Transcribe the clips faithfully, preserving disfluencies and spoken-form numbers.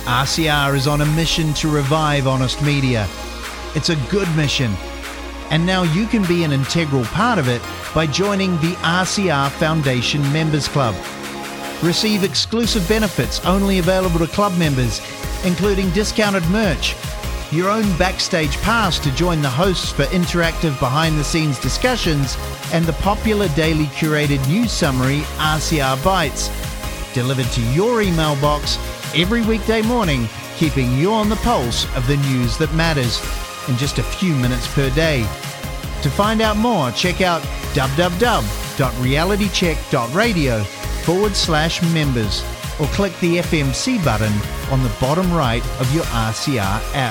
R C R is on a mission to revive honest media. It's a good mission. And now you can be an integral part of it by joining the R C R Foundation Members Club. Receive exclusive benefits only available to club members, including discounted merch, your own backstage pass to join the hosts for interactive behind-the-scenes discussions, and the popular daily curated news summary R C R Bites, delivered to your email box every weekday morning, keeping you on the pulse of the news that matters in just a few minutes per day. To find out more, check out www.realitycheck.radio forward slash members or click the F M C button on the bottom right of your R C R app.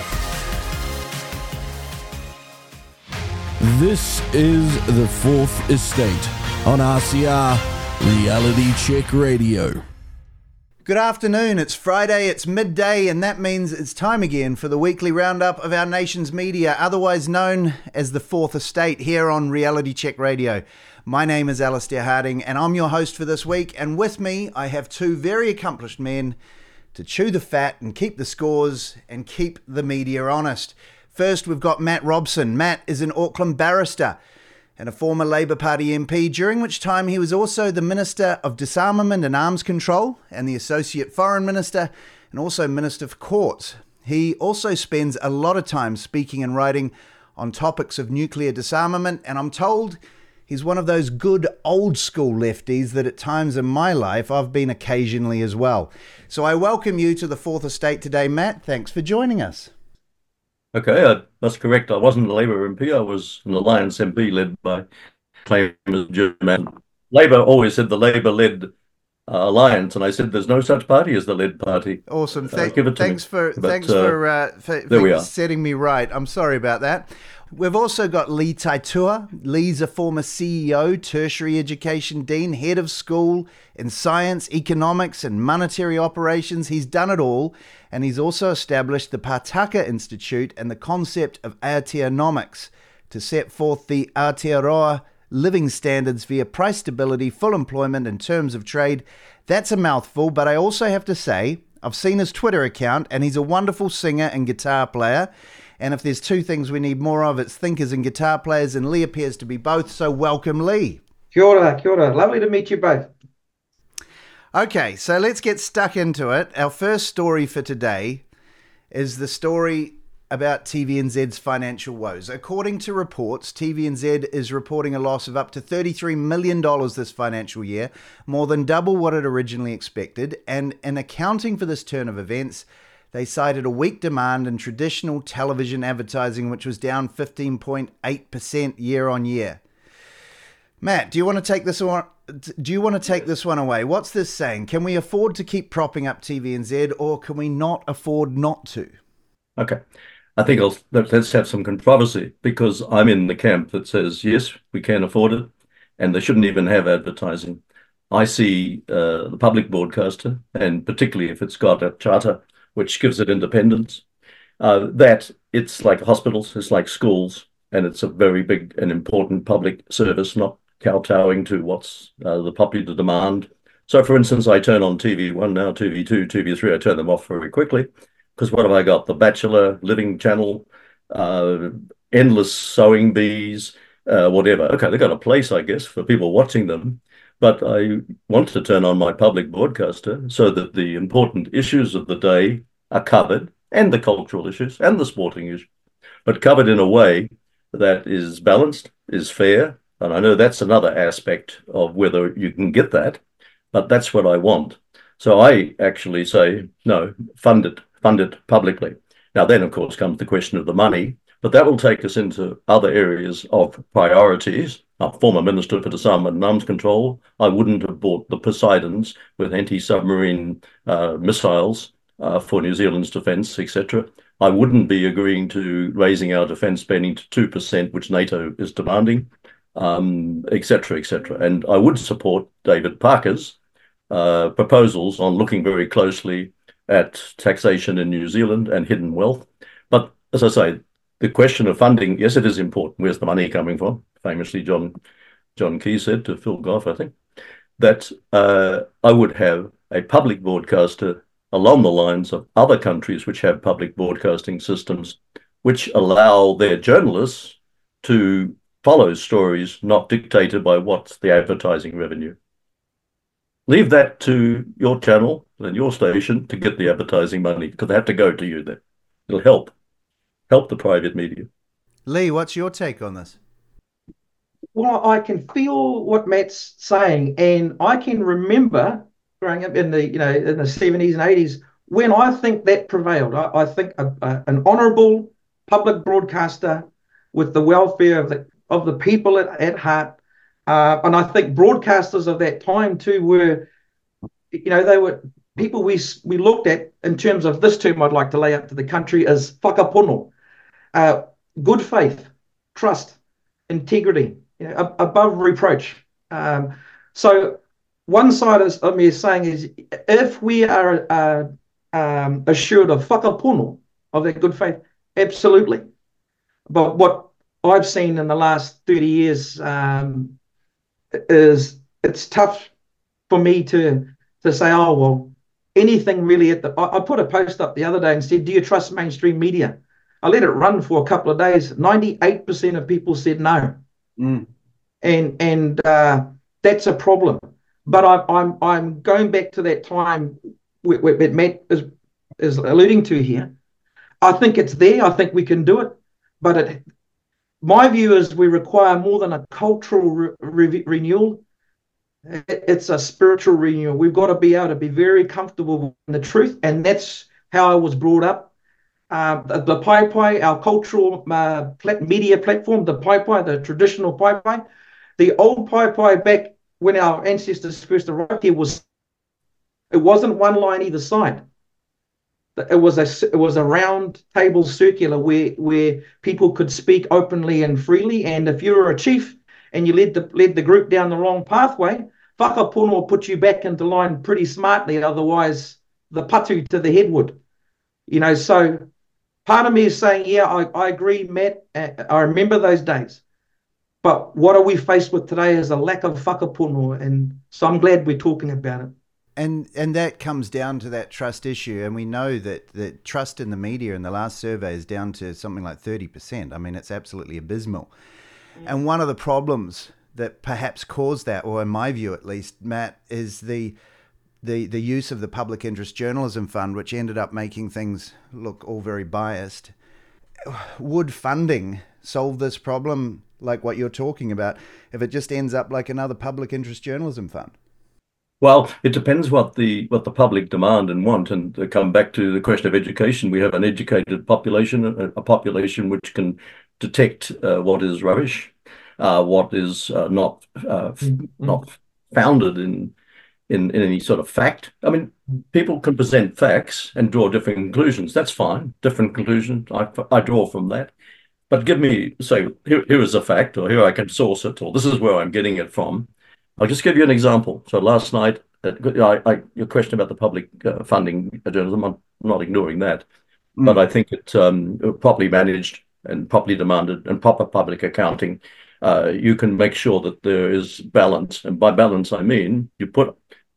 This is the Fourth Estate on R C R Reality Check Radio. Good afternoon, it's Friday, it's midday, and that means it's time again for the weekly roundup of our nation's media, otherwise known as the Fourth Estate, here on Reality Check Radio. My name is Alistair Harding, and I'm your host for this week, and with me I have two very accomplished men to chew the fat and keep the scores and keep the media honest. First, we've got Matt Robson. Matt is an Auckland barrister and a former Labour Party M P, during which time he was also the Minister of Disarmament and Arms Control and the Associate Foreign Minister and also Minister for Courts. He also spends a lot of time speaking and writing on topics of nuclear disarmament, and I'm told he's one of those good old school lefties that at times in my life I've been occasionally as well. So I welcome you to the Fourth Estate today, Matt. Thanks for joining us. Okay, uh, that's correct. I wasn't a Labour M P. I was an Alliance M P led by claimant Jim Mann. Labour always said the Labour-led uh, alliance, and I said there's no such party as the led party. Awesome. Uh, give it to thanks me. for But, thanks uh, for, uh, for, there we for are. setting me right. I'm sorry about that. We've also got Lee Taitua. Lee's a former C E O, tertiary education dean, head of school in science, economics, and monetary operations. He's done it all, and he's also established the Pātaka Institute and the concept of Aoteanomics to set forth the Aotearoa living standards via price stability, full employment, and terms of trade. That's a mouthful, but I also have to say, I've seen his Twitter account, and he's a wonderful singer and guitar player. And if there's two things we need more of, it's thinkers and guitar players, and Lee appears to be both, so welcome, Lee. Kia ora, kia ora. Lovely to meet you both. Okay, so let's get stuck into it. Our first story for today is the story about T V N Z's financial woes. According to reports, T V N Z is reporting a loss of up to thirty-three million dollars this financial year, more than double what it originally expected, and in accounting for this turn of events, they cited a weak demand in traditional television advertising, which was down fifteen point eight percent year on year. Matt, do you want to take this one? Do you want to take this one away? What's this saying? Can we afford to keep propping up T V N Z, or can we not afford not to? Okay. I think I'll, let's have some controversy, because I'm in the camp that says, yes, we can afford it, and they shouldn't even have advertising. I see uh, the public broadcaster, and particularly if it's got a charter which gives it independence, uh, that it's like hospitals, it's like schools, and it's a very big and important public service, not kowtowing to what's uh, the popular demand. So, for instance, I turn on T V one now, T V two, T V three, I turn them off very quickly, because what have I got? The Bachelor, Living Channel, uh, endless sewing bees, uh, whatever. Okay, they've got a place, I guess, for people watching them, but I want to turn on my public broadcaster so that the important issues of the day are covered, and the cultural issues and the sporting issues, but covered in a way that is balanced, is fair. And I know that's another aspect of whether you can get that, but that's what I want. So I actually say, no, fund it, fund it publicly. Now then, of course, comes the question of the money, but that will take us into other areas of priorities. I'm former Minister for Disarmament and Arms Control. I wouldn't have bought the Poseidons with anti-submarine uh, missiles uh, for New Zealand's defence, et cetera. I wouldn't be agreeing to raising our defence spending to two percent, which NATO is demanding, um, et cetera, et cetera. And I would support David Parker's uh, proposals on looking very closely at taxation in New Zealand and hidden wealth. But as I say, the question of funding, yes, it is important. Where's the money coming from? Famously, John John Key said to Phil Goff, I think, that uh, I would have a public broadcaster along the lines of other countries which have public broadcasting systems which allow their journalists to follow stories not dictated by what's the advertising revenue. Leave that to your channel and your station to get the advertising money, because they have to go to you then. It'll help. Help the private media. Lee, what's your take on this? Well, I can feel what Matt's saying, and I can remember growing up in the, you know, in the seventies and eighties when I think that prevailed. I, I think a, a, an honourable public broadcaster with the welfare of the of the people at, at heart, uh, and I think broadcasters of that time too were, you know, they were people we we looked at in terms of this term I'd like to lay up to the country as whakapono, uh, good faith, trust, integrity, you know, above reproach. Um, so one side of me is saying is if we are uh, um, assured of whakapono, of that good faith, absolutely. But what I've seen in the last thirty years um, is it's tough for me to to say, oh, well, anything really at the... I, I put a post up the other day and said, do you trust mainstream media? I let it run for a couple of days. ninety-eight percent of people said no. Mm. And and uh, that's a problem. But I, I'm I'm going back to that time that Matt is, is alluding to here. I think it's there. I think we can do it. But it, my view is we require more than a cultural re re renewal. It, it's a spiritual renewal. We've got to be able to be very comfortable in the truth. And that's how I was brought up. Uh, the, the Pai Pai, our cultural uh, plat media platform, the Pai Pai, the traditional Pai Pai, the old Pai Pai back when our ancestors first arrived here was, it wasn't one line either side. It was a it was a round table circular where where people could speak openly and freely. And if you were a chief and you led the led the group down the wrong pathway, whakapono will put you back into line pretty smartly. Otherwise, the patu to the head would. You know, so part of me is saying, yeah, I, I agree, Matt. I remember those days. But what are we faced with today is a lack of whakapono. And so I'm glad we're talking about it. And and that comes down to that trust issue. And we know that, that trust in the media in the last survey is down to something like thirty percent. I mean, it's absolutely abysmal. Yeah. And one of the problems that perhaps caused that, or in my view at least, Matt, is the, the, the use of the Public Interest Journalism Fund, which ended up making things look all very biased. Would funding solve this problem like what you're talking about if it just ends up like another Public Interest Journalism Fund? Well, it depends what the what the public demand and want. And to come back to the question of education, we have an educated population, a, a population which can detect uh, what is rubbish, uh, what is uh, not uh, mm-hmm. not founded in, in in any sort of fact. I mean, people can present facts and draw different conclusions. That's fine. Different conclusions. I I draw from that. But give me, say, here, here is a fact, or here I can source it, or this is where I'm getting it from. I'll just give you an example. So last night, uh, I, I, your question about the public uh, funding journalism, I'm not ignoring that, mm. but I think it um, properly managed and properly demanded and proper public accounting, uh, you can make sure that there is balance. And by balance, I mean, you put,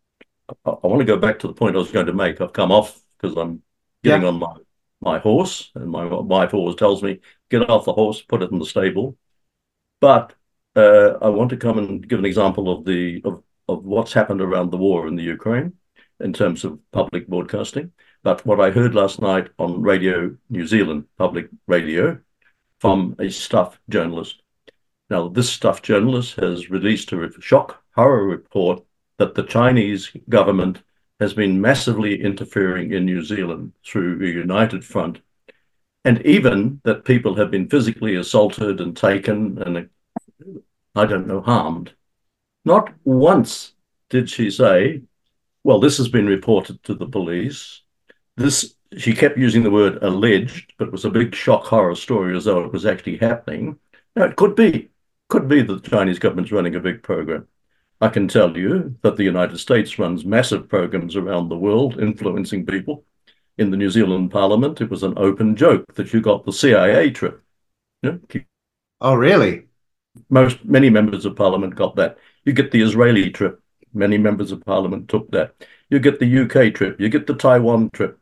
I, I want to go back to the point I was going to make. I've come off because I'm getting yeah. on my, my horse, and my wife always tells me, get off the horse, put it in the stable. But Uh, I want to come and give an example of the of, of what's happened around the war in the Ukraine in terms of public broadcasting. But what I heard last night on Radio New Zealand, public radio, from a staff journalist. Now, this staff journalist has released a shock horror report that the Chinese government has been massively interfering in New Zealand through a united front, and even that people have been physically assaulted and taken and I don't know, harmed. Not once did she say, well, this has been reported to the police. This, she kept using the word alleged, but it was a big shock horror story as though it was actually happening. Now, it could be, could be that the Chinese government's running a big program. I can tell you that the United States runs massive programs around the world influencing people. In the New Zealand Parliament, it was an open joke that you got the C I A trip. You know, oh, really? Most, many members of parliament got that. You get the Israeli trip. Many members of parliament took that. You get the U K trip, you get the Taiwan trip.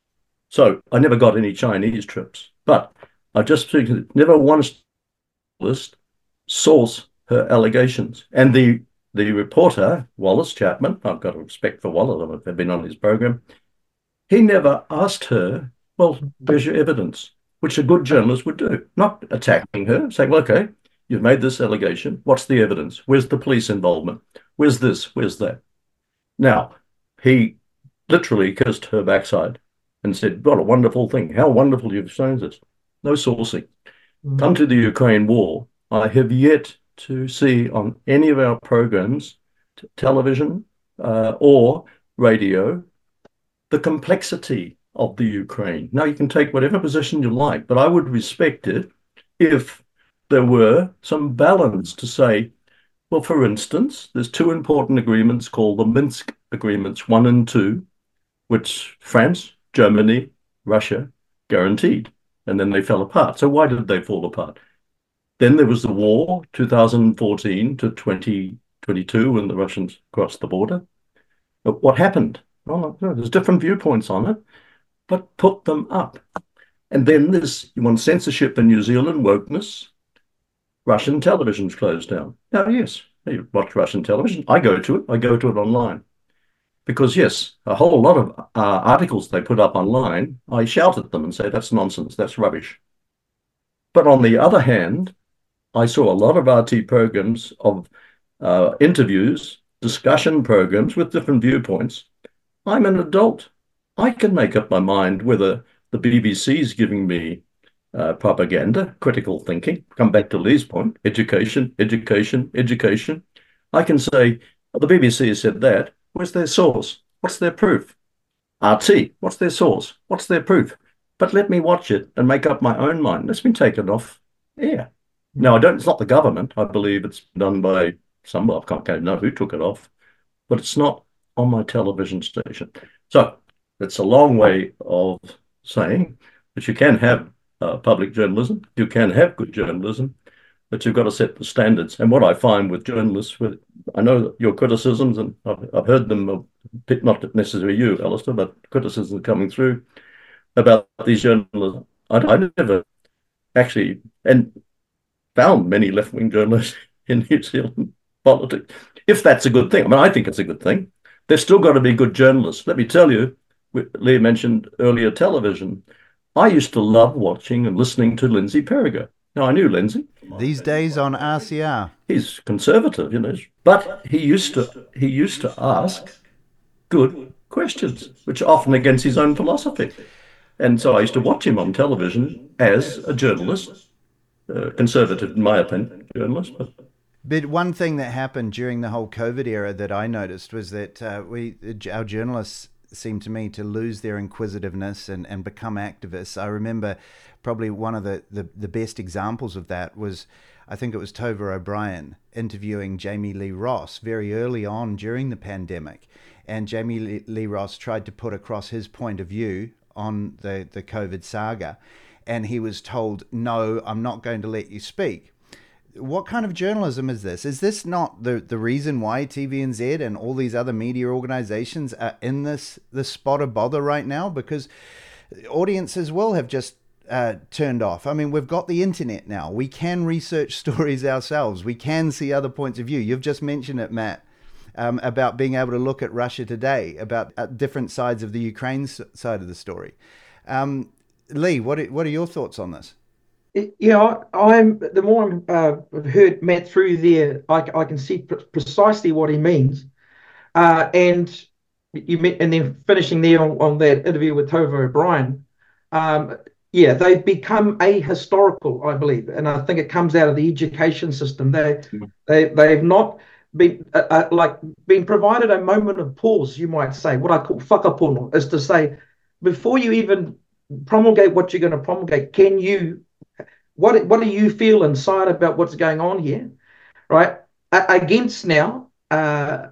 So I never got any Chinese trips, but I just never once list source her allegations. And the the reporter, Wallace Chapman, I've got respect for Wallace, I've been on his program, he never asked her, well, where's your evidence? Which a good journalist would do, not attacking her, saying, well, okay, you've made this allegation. What's the evidence? Where's the police involvement? Where's this? Where's that? Now, he literally kissed her backside and said, what a wonderful thing. How wonderful you've shown this. No sourcing. Mm-hmm. Come to the Ukraine war. I have yet to see on any of our programs, t- television uh, or radio, the complexity of the Ukraine. Now, you can take whatever position you like, but I would respect it if there were some balance to say, well, for instance, there's two important agreements called the Minsk Agreements one and two, which France, Germany, Russia guaranteed, and then they fell apart. So why did they fall apart? Then there was the war, two thousand fourteen to twenty twenty-two, when the Russians crossed the border. But what happened? Well, there's different viewpoints on it, but put them up. And then there's, you want censorship in New Zealand, wokeness. Russian television's closed down. Now, yes, you watch Russian television. I go to it. I go to it online. Because, yes, a whole lot of uh, articles they put up online, I shout at them and say, that's nonsense, that's rubbish. But on the other hand, I saw a lot of R T programs of uh, interviews, discussion programs with different viewpoints. I'm an adult. I can make up my mind whether the B B C is giving me uh, propaganda, critical thinking. Come back to Lee's point, education, education, education. I can say, well, the B B C has said that. Where's their source? What's their proof? R T, what's their source? What's their proof? But let me watch it and make up my own mind. It's been taken off air. Now, I don't, it's not the government. I believe it's done by some, I can't know who took it off, but it's not on my television station. So it's a long way of saying that you can have uh, public journalism, you can have good journalism, but you've got to set the standards. And what I find with journalists, with, I know your criticisms, and I've, I've heard them, not necessarily you, Alistair, but criticisms coming through about these journalists. I, I never actually and found many left-wing journalists in New Zealand politics, if that's a good thing. I mean, I think it's a good thing. They've still got to be good journalists. Let me tell you, Lee mentioned earlier television. I used to love watching and listening to Lindsay Perigo. Now, I knew Lindsay. These days on R C R. He's conservative, you know, but he used to he used to ask good questions, which are often against his own philosophy. And so I used to watch him on television as a journalist, uh, conservative in my opinion, journalist. But But one thing that happened during the whole COVID era that I noticed was that uh, we, our journalists seemed to me to lose their inquisitiveness and, and become activists. I remember probably one of the, the, the best examples of that was, I think it was Tova O'Brien interviewing Jamie Lee Ross very early on during the pandemic. And Jamie Lee, Lee Ross tried to put across his point of view on the, the COVID saga. And he was told, no, I'm not going to let you speak. What kind of journalism is this? Is this not the, the reason why T V N Z and all these other media organizations are in this, this spot of bother right now? Because audiences will have just uh, turned off. I mean, we've got the internet now. We can research stories ourselves. We can see other points of view. You've just mentioned it, Matt, um, about being able to look at Russia today, about uh, different sides of the Ukraine side of the story. Um, Lee, what are, what are your thoughts on this? Yeah, I'm. The more I've uh, heard Matt through there, I, I can see pr- precisely what he means. Uh, and you met, and then finishing there on, on that interview with Tova O'Brien, um, yeah, they've become ahistorical, I believe, and I think it comes out of the education system. They, they, they've not been uh, uh, like been provided a moment of pause, you might say. What I call whakapono is to say, before you even promulgate what you're going to promulgate, can you What what do you feel inside about what's going on here, right? A- against now, uh,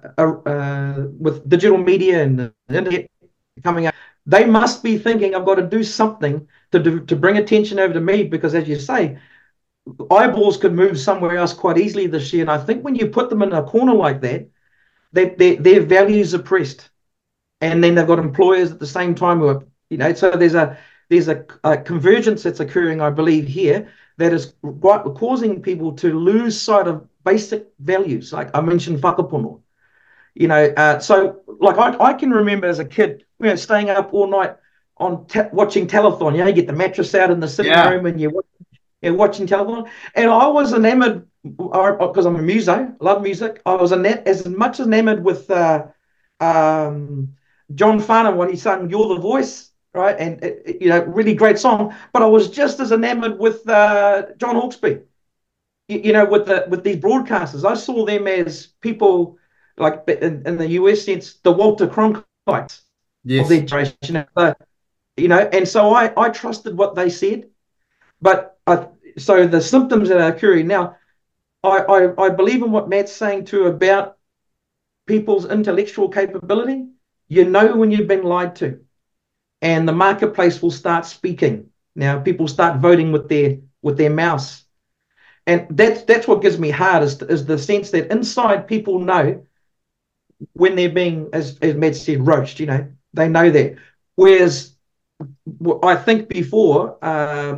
uh, with digital media and the internet coming out, they must be thinking, I've got to do something to do, to bring attention over to me, because as you say, eyeballs could move somewhere else quite easily this year. And I think when you put them in a corner like that, they, they, their values are pressed. and then they've got employers at the same time who are, you know, so there's a there's a, a convergence that's occurring, I believe, here that is causing people to lose sight of basic values, like I mentioned whakapono. You know, uh, so like I, I can remember as a kid, you know, staying up all night on te- watching telethon. You know, you get the mattress out in the sitting Yeah. room and you're, you're watching telethon. And I was enamored because I'm a muso, love music. I was ena- as much enamored with uh, um, John Farnham when he sang "You're the Voice," right? And it, it, you know, really great song. But I was just as enamored with uh, John Hawkesby. You, you know, with the with these broadcasters, I saw them as people. Like in, in the U S sense, the Walter Cronkites Yes. of their generation, uh, you know, and so I, I trusted what they said. But I, so the symptoms that are occurring now, I, I, I believe in what Matt's saying too about people's intellectual capability. You know when you've been lied to, and the marketplace will start speaking. Now people start voting with their with their mouse, and that's that's what gives me heart is, is the sense that inside people know when they're being, as, as Matt said, roached, you know, they know that. Whereas I think before, uh,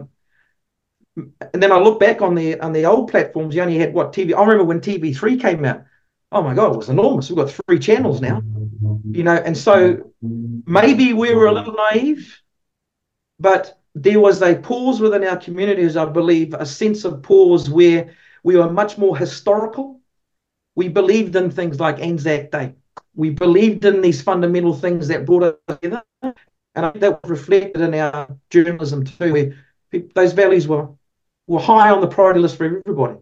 and then I look back on the on the old platforms, you only had what T V. I remember when T V three came out. Oh my God, it was enormous. We've got three channels now, you know, and so maybe we were a little naive, but there was a pause within our communities, I believe, a sense of pause where we were much more historical. We believed in things like Anzac Day. We believed in these fundamental things that brought us together. And I think that was reflected in our journalism too, where people, those values were, were high on the priority list for everybody.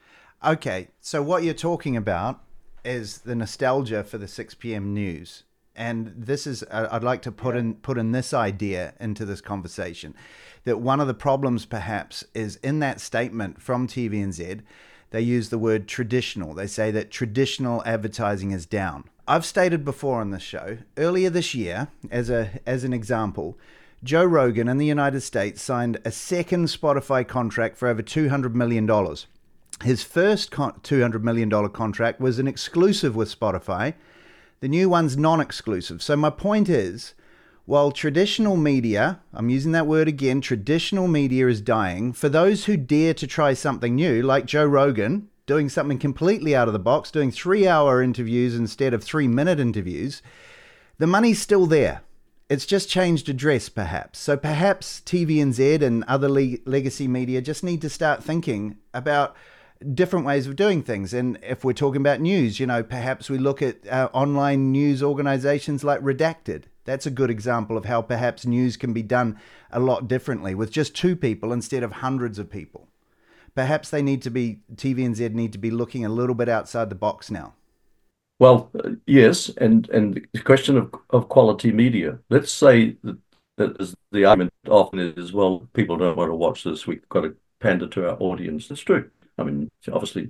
Okay, so what you're talking about is the nostalgia for the six p.m. news. And this is, I'd like to put in put in this idea into this conversation, that one of the problems perhaps is in that statement from T V N Z, they use the word traditional. They say that traditional advertising is down. I've stated before on this show, earlier this year, as a as an example, Joe Rogan in the United States signed a second Spotify contract for over two hundred million dollars. His first con- two hundred million dollars contract was an exclusive with Spotify. The new one's non-exclusive. So my point is, while traditional media, I'm using that word again, traditional media is dying, for those who dare to try something new, like Joe Rogan, doing something completely out of the box, doing three-hour interviews instead of three-minute interviews, the money's still there. It's just changed address, perhaps. So perhaps T V N Z and other le- legacy media just need to start thinking about different ways of doing things. And if we're talking about news, you know, perhaps we look at uh, online news organizations like Redacted. That's a good example of how perhaps news can be done a lot differently with just two people instead of hundreds of people. Perhaps they need to be, T V N Z need to be looking a little bit outside the box now. Well, uh, yes, and and the question of, of quality media. Let's say that, that is the argument often is, well, people don't want to watch this. We've got to pander to our audience. That's true. I mean, obviously,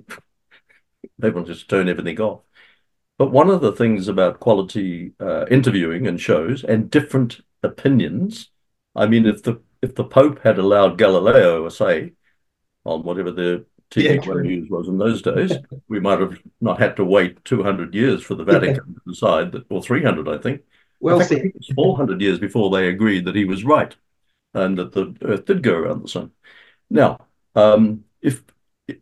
people just turn everything off. But one of the things about quality uh, interviewing and shows and different opinions, I mean, if the if the Pope had allowed Galileo a say on whatever the T V Yeah, news was in those days, we might have not had to wait two hundred years for the Vatican yeah. to decide that, or three hundred, I think. Well fact, said. I think it was four hundred years before they agreed that he was right and that the Earth did go around the sun. Now, um, if, if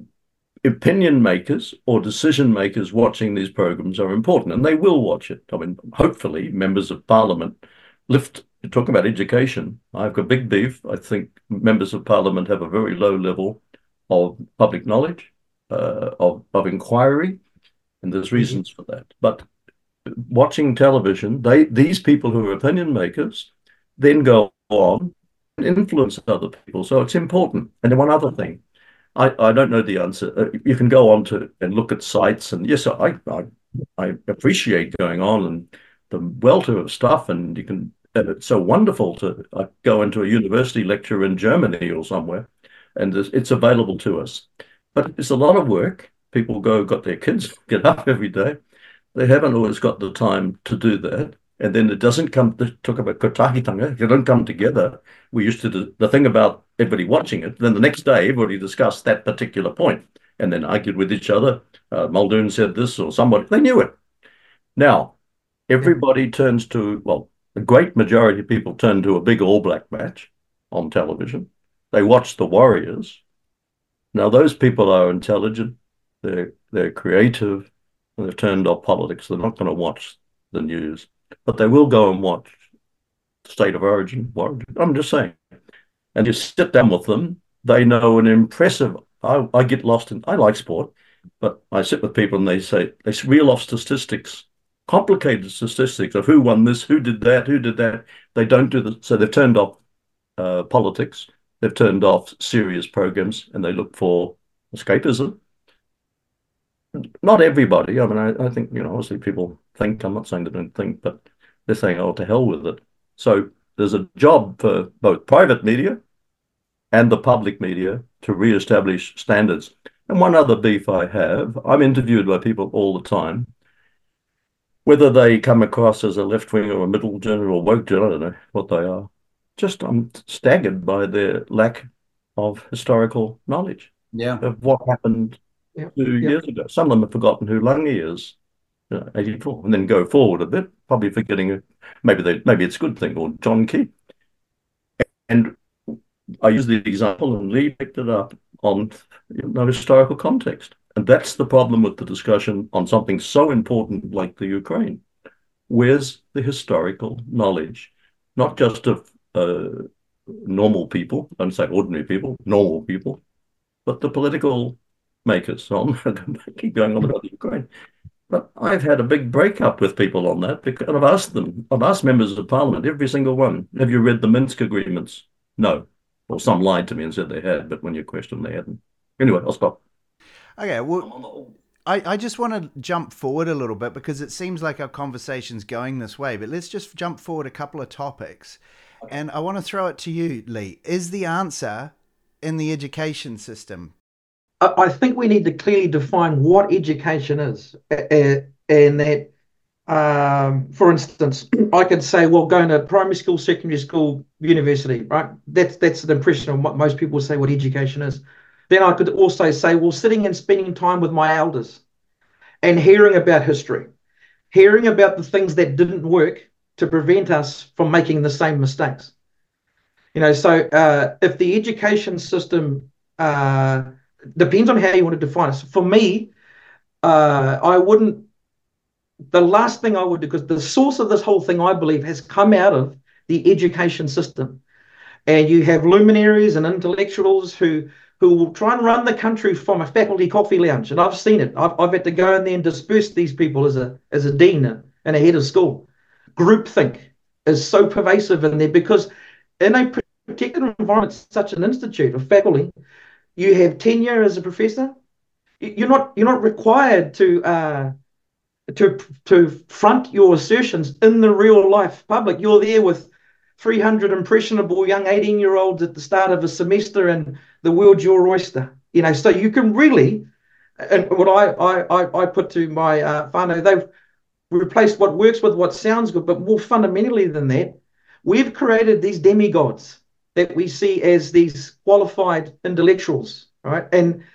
opinion makers or decision makers watching these programs are important, and they will watch it. I mean, hopefully, members of Parliament lift. Talk about education. I've got big beef. I think members of Parliament have a very low level of public knowledge, uh, of of inquiry, and there's reasons mm-hmm. for that. But watching television, they these people who are opinion makers then go on and influence other people. So it's important. And then one other thing. I, I don't know the answer. You can go on to and look at sites, and yes, I I, I appreciate going on and the welter of stuff, and you can. And it's so wonderful to uh, go into a university lecture in Germany or somewhere, and it's available to us. But it's a lot of work. People go, got their kids, get up every day. They haven't always got the time to do that. And then it doesn't come to talk about kotahitanga. They don't come together. We used to do the thing about everybody watching it. Then the next day, everybody discussed that particular point and then argued with each other. Uh, Muldoon said this or somebody. They knew it. Now, Everybody turns to, well, a great majority of people turn to a big All Black match on television. They watch the Warriors. Now, those people are intelligent, they're they're creative, and they've turned off politics. They're not going to watch the news, but they will go and watch State of Origin. I'm just saying. And you sit down with them, they know an impressive. I, I get lost in, I like sport, but I sit with people and they say, they reel off statistics, complicated statistics of who won this, who did that, who did that. They don't do that. So they've turned off uh, politics, they've turned off serious programs, and they look for escapism. Not everybody. I mean, I, I think, you know, obviously people think, I'm not saying they don't think, but they're saying, oh, to hell with it. So there's a job for both private media and the public media to re-establish standards. And one other beef I have, I'm interviewed by people all the time, whether they come across as a left-wing or a middle general or woke general, I don't know what they are. Just I'm staggered by their lack of historical knowledge yeah. of what happened yeah. two yeah. years ago. Some of them have forgotten who Lange is, you know, eighty-four, and then go forward a bit, probably forgetting maybe they maybe it's a good thing, or John Key. And I use the example, and Lee picked it up on, you know, historical context. And that's the problem with the discussion on something so important like the Ukraine. Where's the historical knowledge, not just of uh, normal people, I don't say ordinary people, normal people, but the political makers on, keep going on about the Ukraine. But I've had a big breakup with people on that, because I've asked them, I've asked members of parliament, every single one, have you read the Minsk agreements? No. Well, some lied to me and said they had, but when you question them, they hadn't. Anyway, I'll stop. Okay, well, I, I just want to jump forward a little bit because it seems like our conversation's going this way, but let's just jump forward a couple of topics. Okay. And I want to throw it to you, Lee. Is the answer in the education system? I think we need to clearly define what education is. And that, um, for instance, I could say, well, going to primary school, secondary school, university, right? That's, that's the impression of what most people say what education is. Then I could also say, well, sitting and spending time with my elders and hearing about history, hearing about the things that didn't work to prevent us from making the same mistakes. You know, so uh, if the education system uh, depends on how you want to define it. So for me, uh, I wouldn't, the last thing I would do, because the source of this whole thing, I believe, has come out of the education system. And you have luminaries and intellectuals who who will try and run the country from a faculty coffee lounge. And I've seen it. I've, I've had to go in there and disperse these people as a as a dean and a head of school. Groupthink is so pervasive in there because in a protected environment, such an institute of faculty, you have tenure as a professor. You're not you're not required to uh, to to front your assertions in the real life public. You're there with three hundred impressionable young eighteen-year-olds at the start of a semester, and the world's your oyster. You know, so you can really, and what I I I put to my uh, whānau, they've replaced what works with what sounds good, but more fundamentally than that, we've created these demigods that we see as these qualified intellectuals, right? And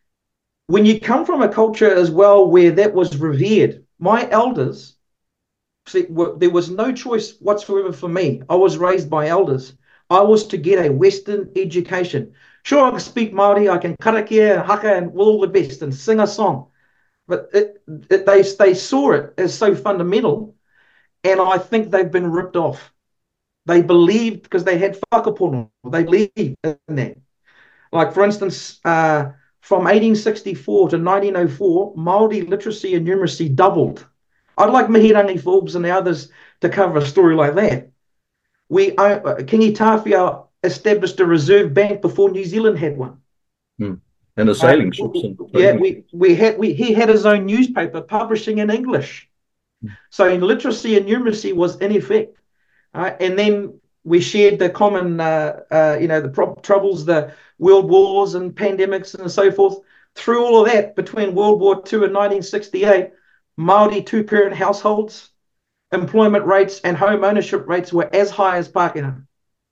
when you come from a culture as well where that was revered, my elders, see, there was no choice whatsoever for me. I was raised by elders. I was to get a Western education. Sure, I can speak Māori, I can karakia and haka and all the best and sing a song. But it, it, they, they saw it as so fundamental, and I think they've been ripped off. They believed, because they had whakapono, they believed in that. Like, for instance, uh, from eighteen sixty-four to nineteen oh four, Māori literacy and numeracy doubled. I'd like Mihirangi Forbes and the others to cover a story like that. We, uh, Kingi Tāwhia established a reserve bank before New Zealand had one. Hmm. And the sailing uh, ships. And yeah, we, we had, we, he had his own newspaper publishing in English. Hmm. So in literacy and numeracy was in effect. Uh, and then we shared the common, uh, uh, you know, the pro- troubles, the world wars and pandemics and so forth. Through all of that, between World War Two and nineteen sixty-eight, Māori two-parent households, employment rates and home ownership rates were as high as Pākehā.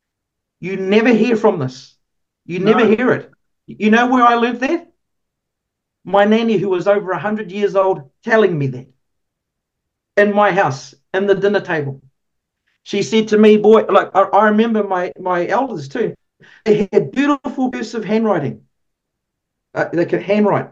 You never hear from this. You never no. hear it. You know where I learned that? My nanny, who was over one hundred years old, telling me that. In my house, in the dinner table. She said to me, boy, like I, I remember my, my elders too, they had beautiful cursive handwriting. Uh, they could handwrite.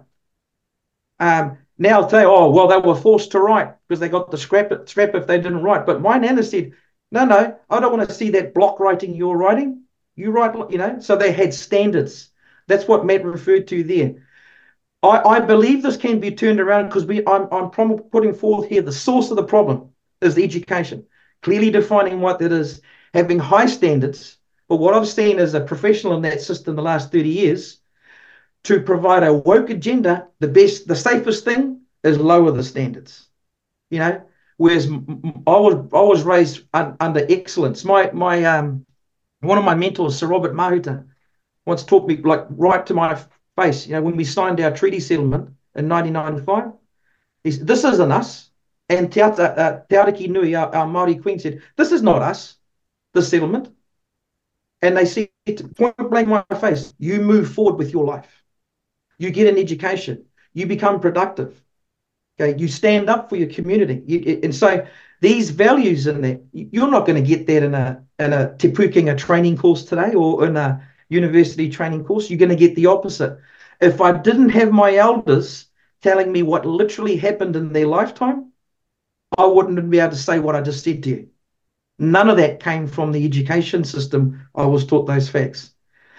Um, now I'll tell you, oh, well, they were forced to write because they got the scrap, scrap if they didn't write. But my nana said, no, no, I don't want to see that block writing you're writing. You write, you know, so they had standards. That's what Matt referred to there. I, I believe this can be turned around because we I'm, I'm putting forth here the source of the problem is the education, clearly defining what that is, having high standards. But what I've seen as a professional in that system the last thirty years, to provide a woke agenda, the best, the safest thing is lower the standards. You know, whereas I was I was raised un, under excellence. My my um one of my mentors, Sir Robert Mahuta, once taught me like right to my face. You know, when we signed our treaty settlement in nineteen ninety-five, he said, "This isn't us." And Te, uh, Te Ariki Nui, our, our Māori Queen, said, "This is not us, this settlement." And they said, point blank in my face, "You move forward with your life. You get an education. You become productive. Okay, you stand up for your community." You, and so these values in there, you're not going to get that in a in a Te Pukenga training course today or in a university training course. You're going to get the opposite. If I didn't have my elders telling me what literally happened in their lifetime, I wouldn't be able to say what I just said to you. None of that came from the education system. I was taught those facts.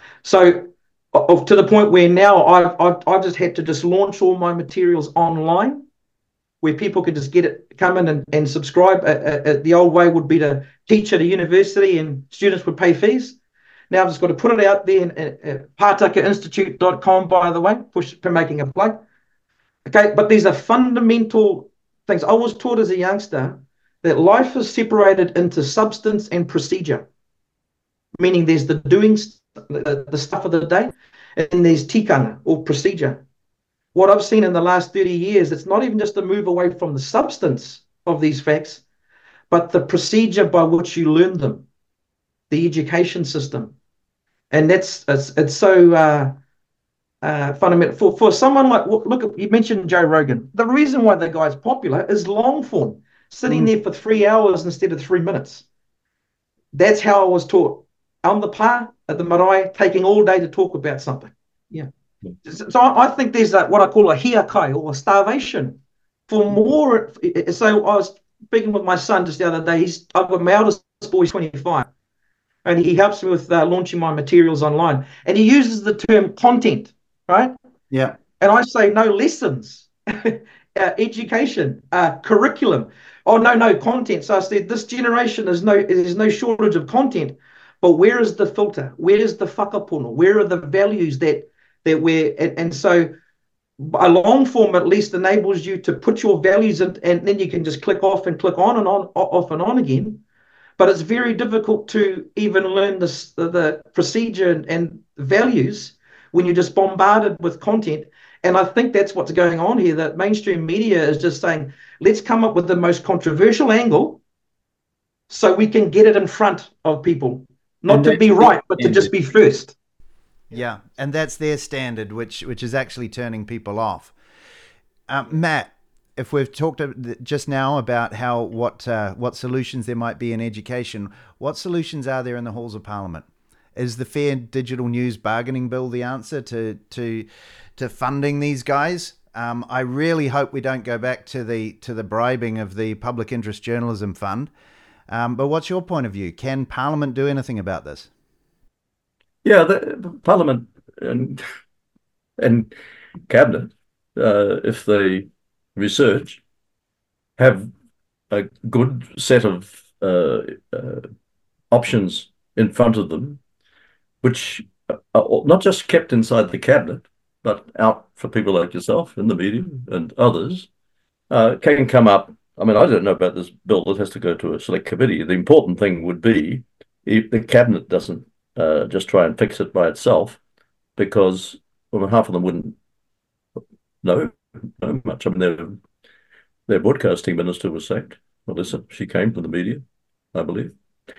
So of, to the point where now I've, I've, I've just had to just launch all my materials online where people could just get it, come in and, and subscribe. Uh, uh, the old way would be to teach at a university and students would pay fees. Now I've just got to put it out there in uh, Pātaka Institute dot com, by the way, push for making a plug. Okay, but these are fundamental things. I was taught as a youngster that life is separated into substance and procedure, meaning there's the doing, the, the stuff of the day, and there's tikanga or procedure. What I've seen in the last thirty years, it's not even just a move away from the substance of these facts, but the procedure by which you learn them, the education system. And that's, it's, it's so uh, uh, fundamental. For, for someone like, look, at, you mentioned Joe Rogan. The reason why the guy's popular is long form, sitting mm. there for three hours instead of three minutes. That's how I was taught. On the pa, at the marae, taking all day to talk about something. Yeah. So I think there's a, what I call a hiakai or a starvation for more. So I was speaking with my son just the other day. He's I've got my eldest boy, he's twenty-five, and he helps me with uh, launching my materials online. And he uses the term content, right? Yeah. And I say no lessons, uh, education, uh, curriculum. Oh no, no content. So I said this generation is no there's no shortage of content, but where is the filter? Where is the whakapono? Where are the values that that we're and, and so a long form at least enables you to put your values in, and then you can just click off and click on and on off and on again. But it's very difficult to even learn this, the, the procedure and, and values when you're just bombarded with content. And I think that's what's going on here, that mainstream media is just saying, let's come up with the most controversial angle so we can get it in front of people. Not to be right, but to just be first. Yeah, and that's their standard, which which is actually turning people off. Uh, Matt, if we've talked just now about how what uh, what solutions there might be in education, what solutions are there in the halls of Parliament? Is the Fair Digital News Bargaining Bill the answer to to to funding these guys? Um, I really hope we don't go back to the to the bribing of the Public Interest Journalism Fund. Um, but what's your point of view? Can Parliament do anything about this? Yeah, the Parliament and and Cabinet, uh, if they research, have a good set of uh, uh, options in front of them, which are not just kept inside the Cabinet, but out for people like yourself in the media and others, uh, can come up. I mean, I don't know about this bill that has to go to a select committee. The important thing would be if the Cabinet doesn't Uh, just try and fix it by itself, because well, half of them wouldn't know, know much. I mean, their, their broadcasting minister was sacked. Melissa, she came from the media, I believe.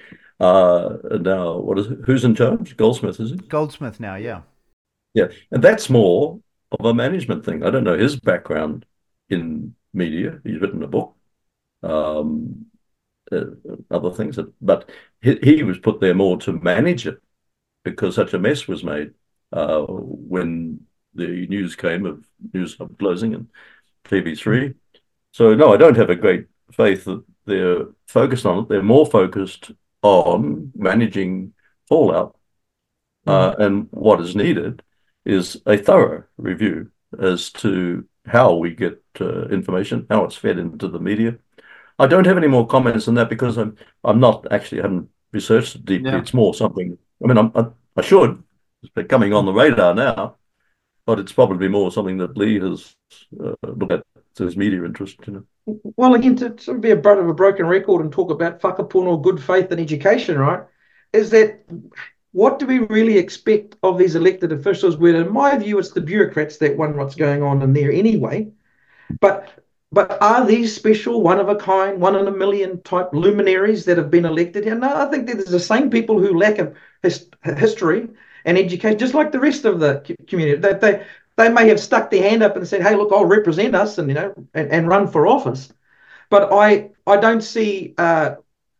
Uh, and now, what is it? Who's in charge? Goldsmith, is it? Goldsmith now, yeah. Yeah, and that's more of a management thing. I don't know his background in media. He's written a book. Um, uh, other things. But he, he was put there more to manage it because such a mess was made uh, when the news came of News Hub closing and T V three. So no, I don't have a great faith that they're focused on it. They're more focused on managing fallout. Uh, and what is needed is a thorough review as to how we get uh, information, how it's fed into the media. I don't have any more comments on that because I'm I'm not actually I haven't researched it deeply. Yeah. It's more something. I mean, I'm, I, I should. It's becoming on the radar now, but it's probably more something that Lee has uh, looked at to his media interest. You know. Well, again, to, to be a bit of a broken record and talk about whakapono, good faith and education, right, is that what do we really expect of these elected officials when, in my view, it's the bureaucrats that won what's going on in there anyway? But but are these special, one-of-a-kind, one-in-a-million type luminaries that have been elected here? No, I think that there's the same people who lack a his, history and education, just like the rest of the community. They, they, they may have stuck their hand up and said, hey, look, I'll represent us and, you know, and, and run for office. But I I don't see uh,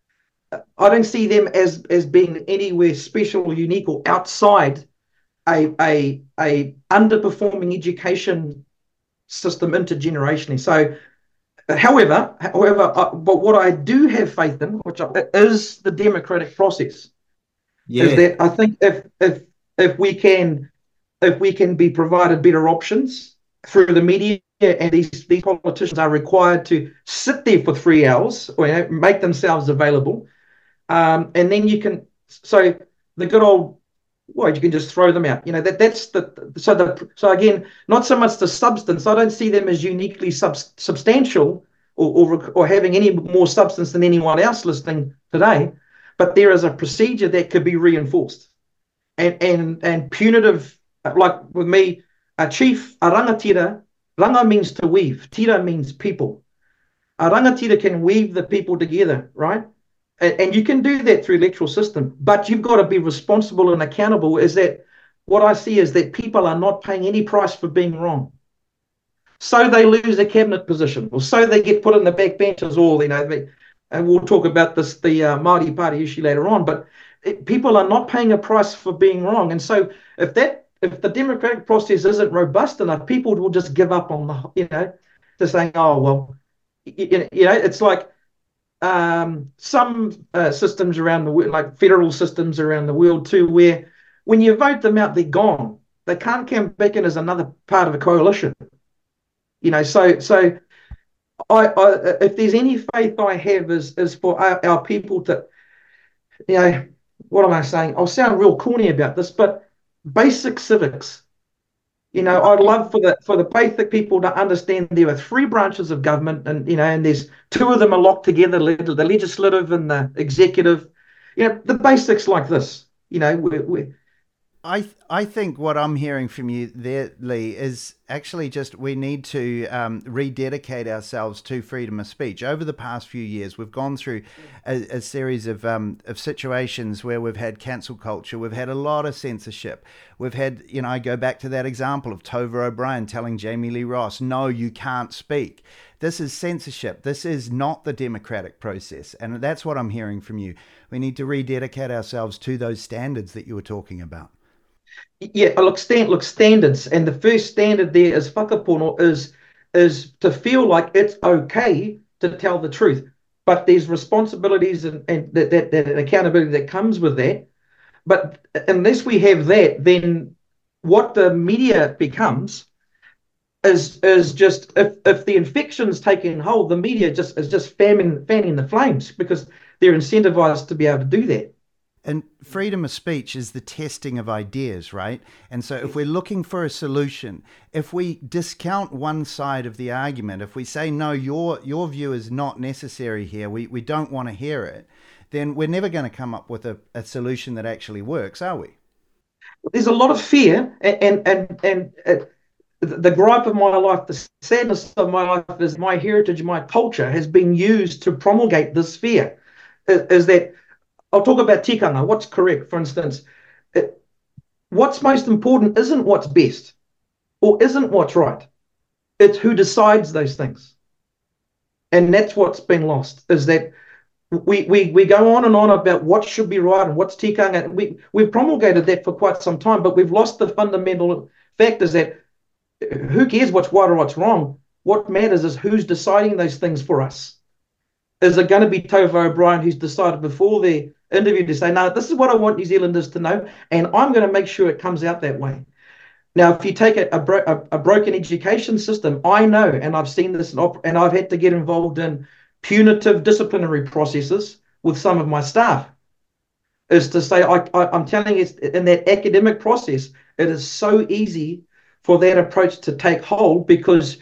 I don't see them as as being anywhere special, unique, or outside a a a underperforming education system intergenerationally. So, however, however, uh, but what I do have faith in, which I, is the democratic process, Yeah. is that I think if if if we can if we can be provided better options through the media, and these these politicians are required to sit there for three hours or, you know, make themselves available. Um, and then you can, so the good old, well, you can just throw them out. You know, that that's the, so the, so again, not so much the substance. I don't see them as uniquely sub, substantial or, or, or having any more substance than anyone else listening today, but there is a procedure that could be reinforced. And, and, and punitive, like with me, a chief, a rangatira, ranga means to weave, tira means people. A rangatira can weave the people together, right? And you can do that through electoral system, but you've got to be responsible and accountable. Is that what I see is that people are not paying any price for being wrong. So they lose a cabinet position, or so they get put in the backbenches, or, you know, and we'll talk about this, the uh, Māori Party issue later on, but it, people are not paying a price for being wrong. And so if that, if the democratic process isn't robust enough, people will just give up on the, you know, just saying, oh, well, you, you know, it's like, Um, some uh, systems around the world, like federal systems around the world too, where when you vote them out, they're gone. They can't come back in as another part of a coalition. You know, so so I, I if there's any faith I have is is for our, our people to, you know, what am I saying? I'll sound real corny about this, but basic civics. You know, I'd love for the for the basic people to understand there are three branches of government, and, you know, and there's two of them are locked together, the legislative and the executive. You know, the basics like this. You know, we we I th- I think what I'm hearing from you there, Lee, is actually just we need to um, rededicate ourselves to freedom of speech. Over the past few years, we've gone through a, a series of um, of situations where we've had cancel culture, we've had a lot of censorship, we've had, you know, I go back to that example of Tova O'Brien telling Jamie Lee Ross, no, you can't speak. This is censorship. This is not the democratic process. And that's what I'm hearing from you. We need to rededicate ourselves to those standards that you were talking about. Yeah, look, stand, look, standards, and the first standard there is whakapono, is is to feel like it's okay to tell the truth, but there's responsibilities and, and that, that that accountability that comes with that. But unless we have that, then what the media becomes is is just, if if the infection's taking hold, the media just is just fanning fanning the flames because they're incentivized to be able to do that. And freedom of speech is the testing of ideas, right? And so if we're looking for a solution, if we discount one side of the argument, if we say, no, your your view is not necessary here, we, we don't want to hear it, then we're never going to come up with a, a solution that actually works, are we? There's a lot of fear, and and and, and uh, the gripe of my life, the sadness of my life is my heritage, my culture has been used to promulgate this fear, is, is that I'll talk about tikanga, what's correct, for instance. It, what's most important isn't what's best or isn't what's right. It's who decides those things. And that's what's been lost, is that we, we, we go on and on about what should be right and what's tikanga. And we, we've promulgated that for quite some time, but we've lost the fundamental fact is that who cares what's right or what's wrong? What matters is who's deciding those things for us. Is it going to be Tova O'Brien who's decided before the interview to say, no, this is what I want New Zealanders to know, and I'm going to make sure it comes out that way. Now, if you take a, a, bro a, a broken education system, I know, and I've seen this, and I've had to get involved in punitive disciplinary processes with some of my staff, is to say, I, I, I'm telling you, in that academic process, it is so easy for that approach to take hold, because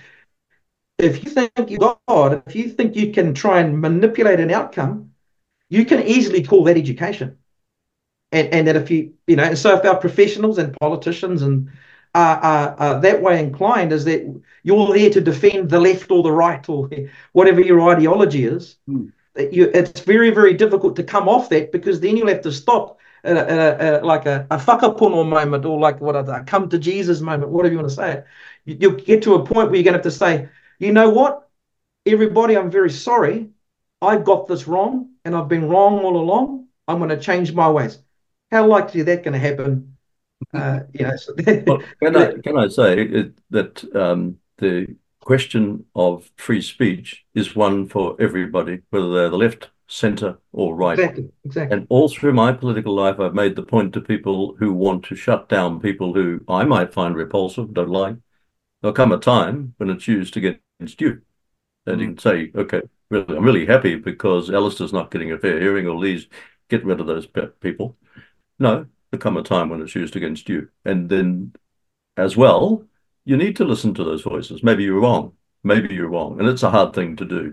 if you think you're God, if you think you can try and manipulate an outcome, you can easily call that education. And, and that if you, you know, and so if our professionals and politicians and are, are, are that way inclined, is that you're there to defend the left or the right or whatever your ideology is, mm. you, it's very, very difficult to come off that, because then you'll have to stop at a, at a, like a, a whakapono moment, or like what a come to Jesus moment, whatever you want to say it. You, you'll get to a point where you're going to have to say, you know what, everybody, I'm very sorry. I got this wrong, and I've been wrong all along. I'm going to change my ways. How likely is that going to happen? Uh, you know, so well, can I can I say it, that um, the question of free speech is one for everybody, whether they're the left, centre, or right. Exactly, exactly. And all through my political life, I've made the point to people who want to shut down people who I might find repulsive, don't like. There'll come a time when it's used against you, and mm. you can say, okay, really, I'm really happy because Alistair's not getting a fair hearing, or Lee's, get rid of those people. No, there'll come a time when it's used against you. And then as well, you need to listen to those voices. Maybe you're wrong. Maybe you're wrong. And it's a hard thing to do.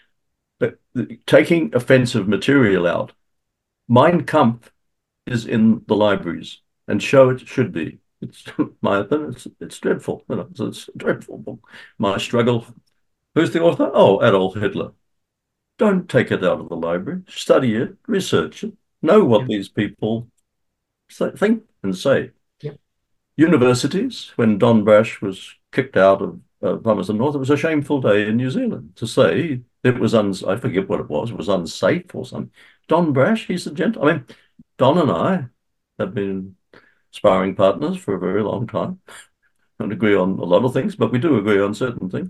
But taking offensive material out, Mein Kampf is in the libraries, and show it should be. It's my opinion. It's, it's dreadful. You know, it's, it's a dreadful book. My Struggle. Who's the author? Oh, Adolf Hitler. Don't take it out of the library. Study it. Research it. Know what yeah. these people say, think and say. Yeah. Universities, when Don Brash was kicked out of uh, Palmerston North, it was a shameful day in New Zealand to say it was, uns I forget what it was, it was unsafe or something. Don Brash, he's a gentle. I mean, Don and I have been sparring partners for a very long time. Don't agree on a lot of things, but we do agree on certain things.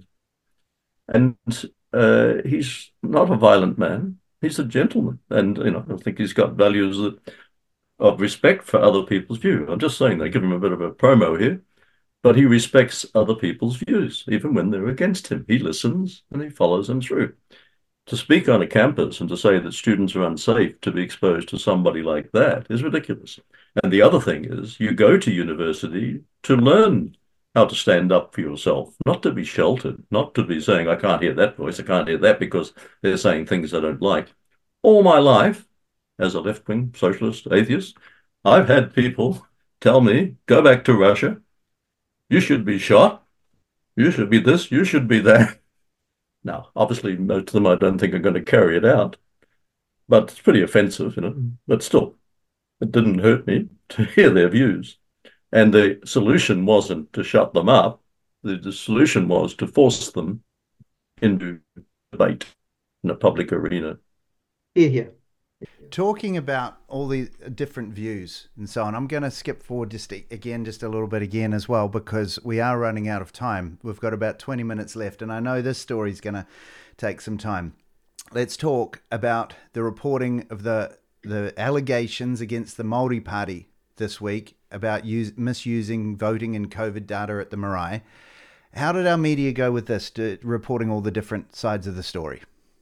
And uh, he's not a violent man. He's a gentleman. And, you know, I think he's got values that, of respect for other people's view. I'm just saying, they give him a bit of a promo here, but he respects other people's views, even when they're against him. He listens and he follows them through. To speak on a campus and to say that students are unsafe to be exposed to somebody like that is ridiculous. And the other thing is, you go to university to learn how to stand up for yourself, not to be sheltered, not to be saying, I can't hear that voice, I can't hear that because they're saying things I don't like. All my life, as a left-wing socialist atheist, I've had people tell me, go back to Russia, you should be shot, you should be this, you should be that. Now, obviously, most of them I don't think are going to carry it out, but it's pretty offensive, you know, but still, it didn't hurt me to hear their views. And the solution wasn't to shut them up. The, the solution was to force them into debate in a public arena. Yeah, yeah. Talking about all the different views and so on, I'm going to skip forward just again, just a little bit again as well, because we are running out of time. We've got about twenty minutes left, and I know this story is going to take some time. Let's talk about the reporting of the the allegations against the Māori Party this week about use, misusing voting and COVID data at the marae. How did our media go with this, to, reporting all the different sides of the story?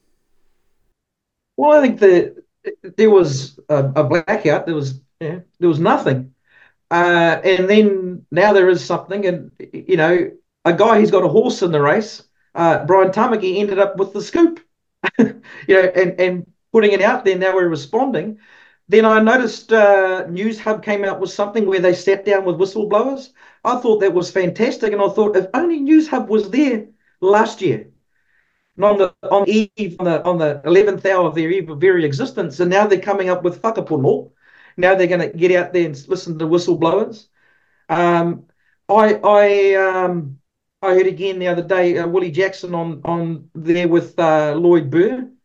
Well, I think that there was a, a blackout. There was yeah, there was nothing, uh, and then now there is something. And you know, a guy who's got a horse in the race, uh, Brian Tamaki, ended up with the scoop. you know, and and putting it out there. Now we're responding. Then I noticed uh, News Hub came out with something where they sat down with whistleblowers. I thought that was fantastic, and I thought if only News Hub was there last year. And on the on eve on the on the eleventh hour of their eve of very existence, and now they're coming up with whakapono. Now they're going to get out there and listen to whistleblowers. Um, I I um, I heard again the other day uh, Willie Jackson on on there with uh, Lloyd Burr,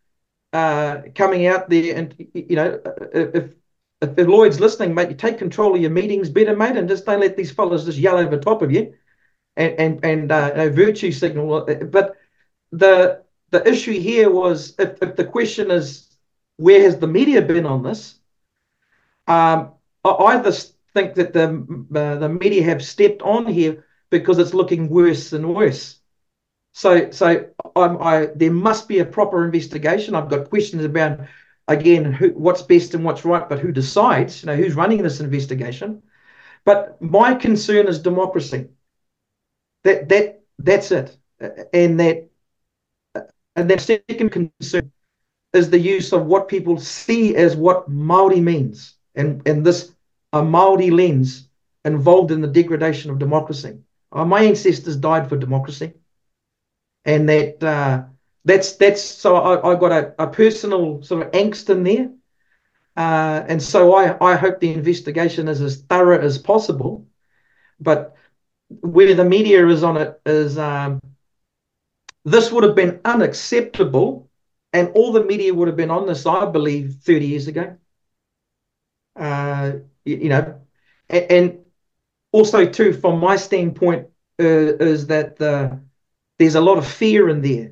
uh, coming out there and, you know, if if Lloyd's listening, mate, you take control of your meetings better, mate, and just don't let these fellas just yell over top of you and and and uh, you know, virtue signal. But the the issue here was if, if the question is where has the media been on this? Um, I either think that the uh, the media have stepped on here because it's looking worse and worse. So so I'm, I there must be a proper investigation. I've got questions about again who, what's best and what's right, but who decides? You know, who's running this investigation? But my concern is democracy. That that that's it, and that and then second concern is the use of what people see as what Māori means, and and this a Māori lens involved in the degradation of democracy. Uh, my ancestors died for democracy, and that uh, that's that's so I, I got a, a personal sort of angst in there, uh, and so I I hope the investigation is as thorough as possible, but where the media is on it is um, this would have been unacceptable, and all the media would have been on this, I believe, thirty years ago. Uh, you, you know, and, and also too, from my standpoint, uh, is that the, there's a lot of fear in there.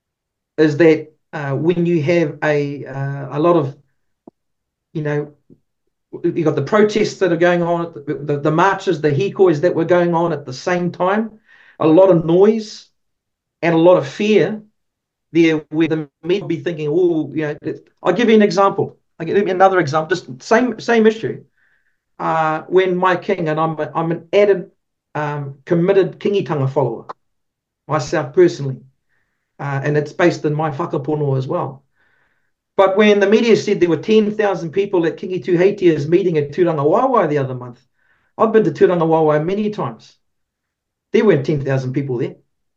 Is that uh, when you have a uh, a lot of, you know, you got the protests that are going on, the, the, the marches, the hikois that were going on at the same time, a lot of noise and a lot of fear there, where the media will be thinking, oh, you know, I'll give you an example. I'll give you another example, just same same issue. Uh, when my king, and I'm, a, I'm an added, um, committed Kingitanga follower, myself personally, uh, and it's based in my whakapono as well. But when the media said there were ten thousand people at Kingi Tuheitia's meeting at Turanga Wawa the other month, I've been to Turanga Wawa many times. There weren't ten thousand people there.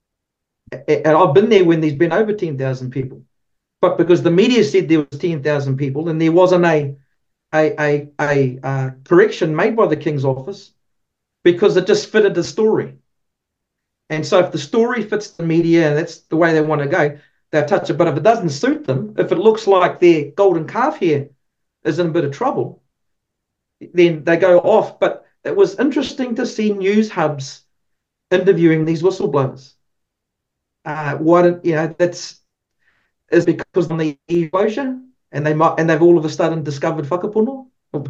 And I've been there when there's been over ten thousand people. But because the media said there was ten thousand people and there wasn't a, a, a, a uh, correction made by the King's office, because it just fitted the story. And so if the story fits the media and that's the way they want to go, they'll touch it. But if it doesn't suit them, if it looks like their golden calf here is in a bit of trouble, then they go off. But it was interesting to see news hubs interviewing these whistleblowers. Uh, why don't you know that's is because of the exposure, and they might and they've all of a sudden discovered whakapono.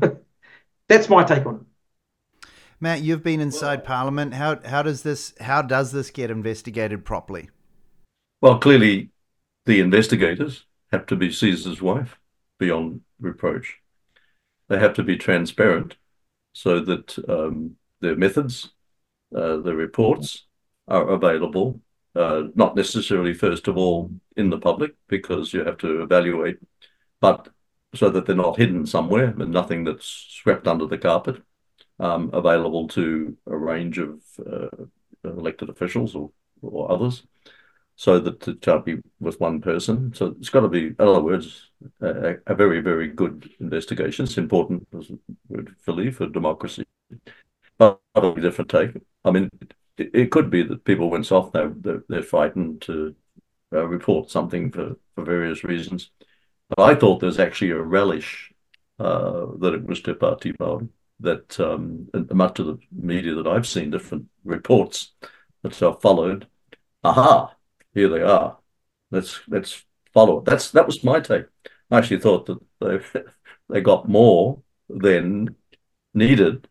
That's my take on it. Matt, you've been inside Parliament. How how does this how does this get investigated properly? Well, clearly, the investigators have to be Caesar's wife beyond reproach. They have to be transparent, so that um, their methods, uh, their reports, are available. Uh, not necessarily, first of all, in the public, because you have to evaluate, but so that they're not hidden somewhere and nothing that's swept under the carpet, um, available to a range of uh, elected officials or, or others, so that it can't be with one person. So it's got to be, in other words, a, a very, very good investigation. It's important, as we believe, for democracy. But a different take. I mean, it, it could be that people went soft. They're, they're, they're frightened to uh, report something for, for various reasons. But I thought there's actually a relish uh, that it was Te Pāti Māori, that um, much of the media that I've seen, different reports that I've followed, aha, here they are. Let's let's follow it. That's that was my take. I actually thought that they they got more than needed,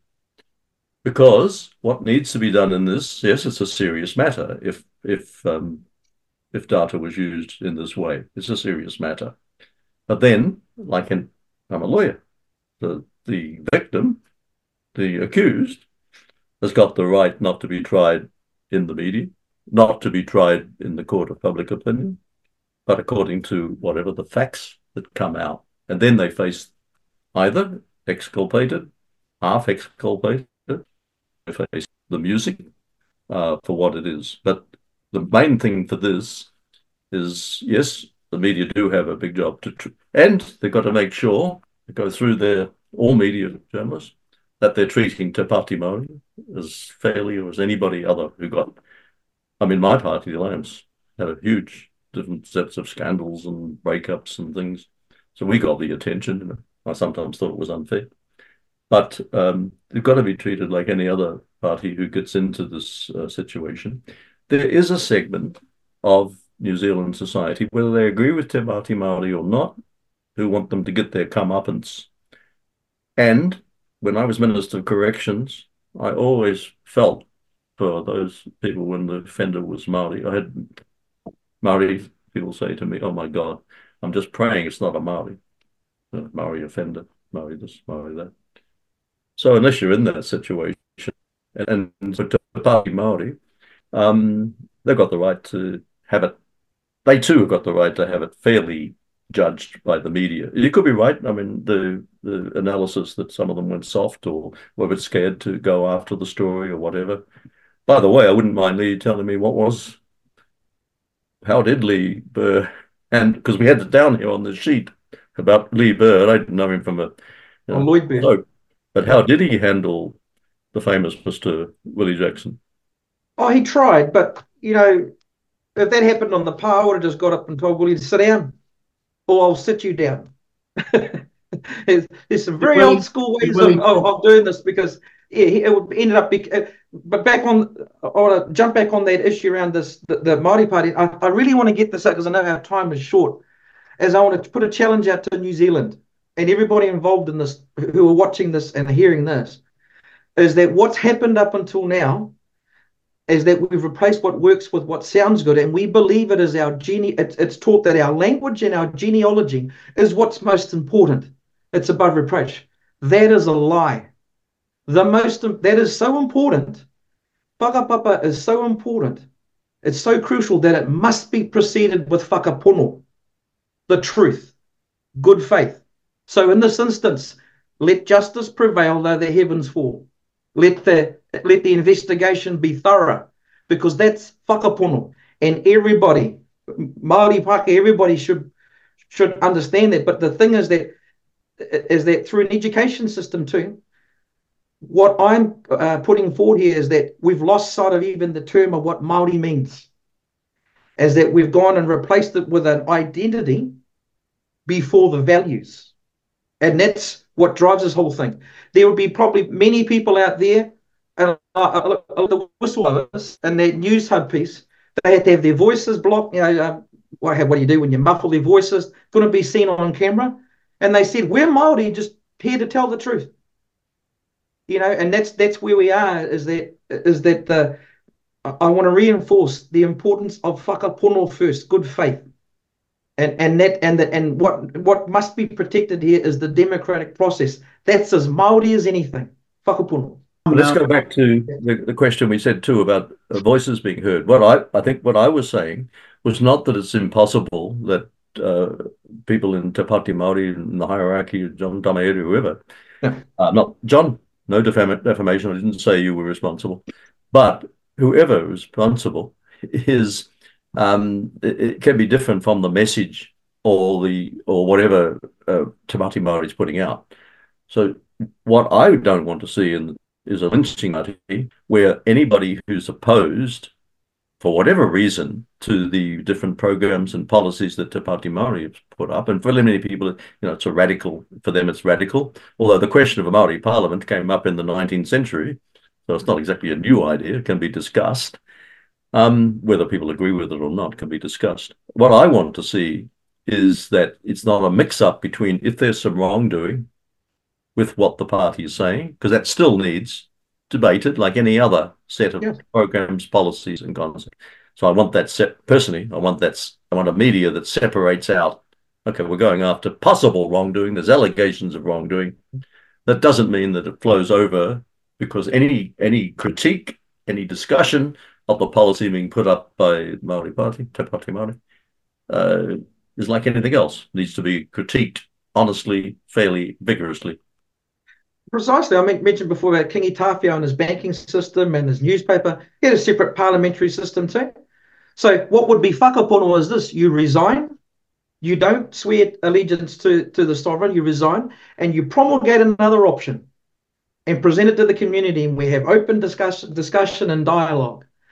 because what needs to be done in this, yes, it's a serious matter. If if um, if data was used in this way, it's a serious matter. But then, like in, I'm a lawyer, the the victim, the accused, has got the right not to be tried in the media, not to be tried in the court of public opinion, but according to whatever the facts that come out. And then they face either exculpated, half exculpated, they face the music uh, for what it is. But the main thing for this is, yes, the media do have a big job to, tr- and they've got to make sure, to go through their, all media journalists, that they're treating Te Pāti Māori as fairly or as anybody other who got, I mean, my party, the Alliance, had a huge different sets of scandals and breakups and things. So we got the attention. You know. I sometimes thought it was unfair. But um, they've got to be treated like any other party who gets into this uh, situation. There is a segment of New Zealand society, whether they agree with Te Pāti Māori or not, who want them to get their comeuppance. And when I was Minister of Corrections, I always felt for those people when the offender was Māori. I had Māori people say to me, oh my God, I'm just praying it's not a Māori, a Māori offender, Māori this, Māori that. So unless you're in that situation, and, and so Te Pāti Māori, um, they've got the right to have it. They too have got the right to have it fairly judged by the media. You could be right. I mean, the the analysis that some of them went soft or were a bit scared to go after the story or whatever. By the way, I wouldn't mind Lee telling me what was, how did Lee Burr, and because we had it down here on the sheet about Lee Burr. I didn't know him from a, you know, Oh, Lloyd Burr. so, but how did he handle the famous Mister Willie Jackson? Oh, he tried, but, you know, if that happened on the pa, I would have just got up and told Willie to sit down, or I'll sit you down. there's, there's some very Willie, old school ways Willie, of, of, of doing this because yeah, it would ended up. Be, uh, but back on, I want to jump back on that issue around this the, the Māori Party. I, I really want to get this out because I know our time is short. As I want to put a challenge out to New Zealand and everybody involved in this who are watching this and hearing this, is that what's happened up until now is that we've replaced what works with what sounds good, and we believe it is our gene. It's, it's taught that our language and our genealogy is what's most important. It's above reproach. That is a lie. The most that is so important. Whakapapa is so important. It's so crucial that it must be preceded with whakapono, the truth, good faith. So in this instance, let justice prevail though the heavens fall. Let the let the investigation be thorough, because that's whakapono, and everybody, Māori Pākehā, everybody should should understand that. But the thing is that is that through an education system too, what I'm uh, putting forward here is that we've lost sight of even the term of what Māori means, as that we've gone and replaced it with an identity before the values, and that's what drives this whole thing. There will be probably many people out there, and uh, uh, uh, the whistleblowers and that news hub piece, they had to have their voices blocked. You know, uh, what, what do you do when you muffle their voices? Going to be seen on camera. And they said, we're Māori, just here to tell the truth. You know, and that's that's where we are, is that is that the I want to reinforce the importance of whakapono first, good faith. And and that and that and what what must be protected here is the democratic process. That's as Māori as anything. Whakapono. Let's go back to the, the question we said too about uh, voices being heard. What I, I think what I was saying was not that it's impossible that uh, people in Te Pāti Māori in the hierarchy, John Tamaere, whoever, Yeah. uh, not John, no defam defamation, I didn't say you were responsible, but whoever is responsible is, um, it, it can be different from the message or the or whatever uh, Te Pāti Māori is putting out. So what I don't want to see in is a lynching party where anybody who's opposed, for whatever reason, to the different programs and policies that Te Pāti Māori has put up, and for many people, you know, it's a radical, for them it's radical, although the question of a Māori parliament came up in the nineteenth century, so it's not exactly a new idea, it can be discussed. Um, whether people agree with it or not can be discussed. What I want to see is that it's not a mix-up between if there's some wrongdoing with what the party is saying, because that still needs debated like any other set of Yes. programs, policies, and concepts. So I want that set personally. I want that. I want a media that separates out. Okay, we're going after possible wrongdoing. There's allegations of wrongdoing. That doesn't mean that it flows over, because any any critique, any discussion of the policy being put up by Māori Party, Te Pāti Māori, uh, is like anything else. It needs to be critiqued honestly, fairly, vigorously. Precisely. I mean, mentioned before about Kingi Tāwhiao and his banking system and his newspaper. He had a separate parliamentary system too. So what would be whakapono is this: you resign, you don't swear allegiance to, to the sovereign, you resign, and you promulgate another option and present it to the community, and we have open discussion, discussion and dialogue.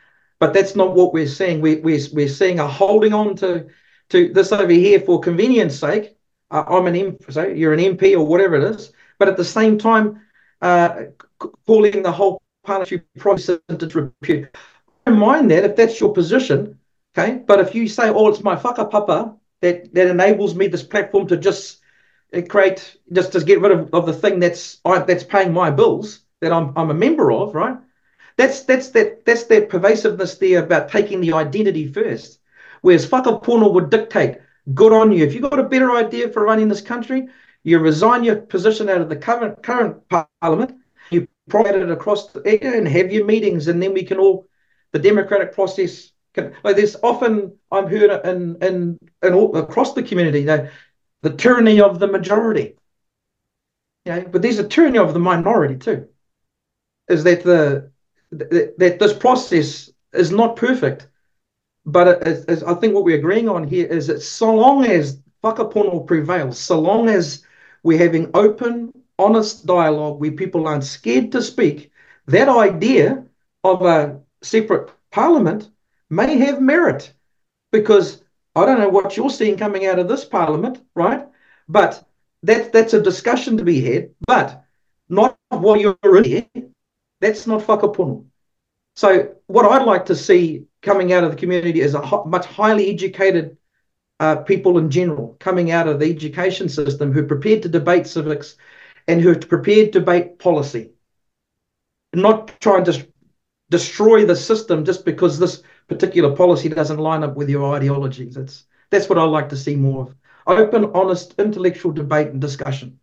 but that's not what we're seeing. We, we're, we're seeing a holding on to, to this over here for convenience sake. Uh, I'm an M P, so you're an M P or whatever it is, but at the same time, uh, calling the whole parliamentary process into repute. I don't mind that if that's your position, okay? But if you say, oh, it's my whakapapa that, that enables me this platform to just create, just to get rid of, of the thing that's I, that's paying my bills, that I'm I'm a member of, right? That's that's that that's that pervasiveness there about taking the identity first. Whereas whakapono would dictate, good on you. If you've got a better idea for running this country, you resign your position out of the current current parliament, you propagate it across the area and have your meetings, and then we can all, the democratic process can, like there's often I'm heard in in, in all, across the community, you know, the tyranny of the majority. You know, but there's a tyranny of the minority too. Is that the that, that this process is not perfect, but it, it, it, I think what we're agreeing on here is that so long as whakapono prevails, so long as we're having open, honest dialogue where people aren't scared to speak, that idea of a separate parliament may have merit, because I don't know what you're seeing coming out of this parliament, right? But that, that's a discussion to be had, but not while you're in here. That's not whakapono. So what I'd like to see coming out of the community is a ho- much highly educated uh, people in general coming out of the education system who are prepared to debate civics and who are prepared to debate policy, not trying to destroy the system just because this particular policy doesn't line up with your ideologies. That's that's what I'd like to see more of. Open, honest, intellectual debate and discussion.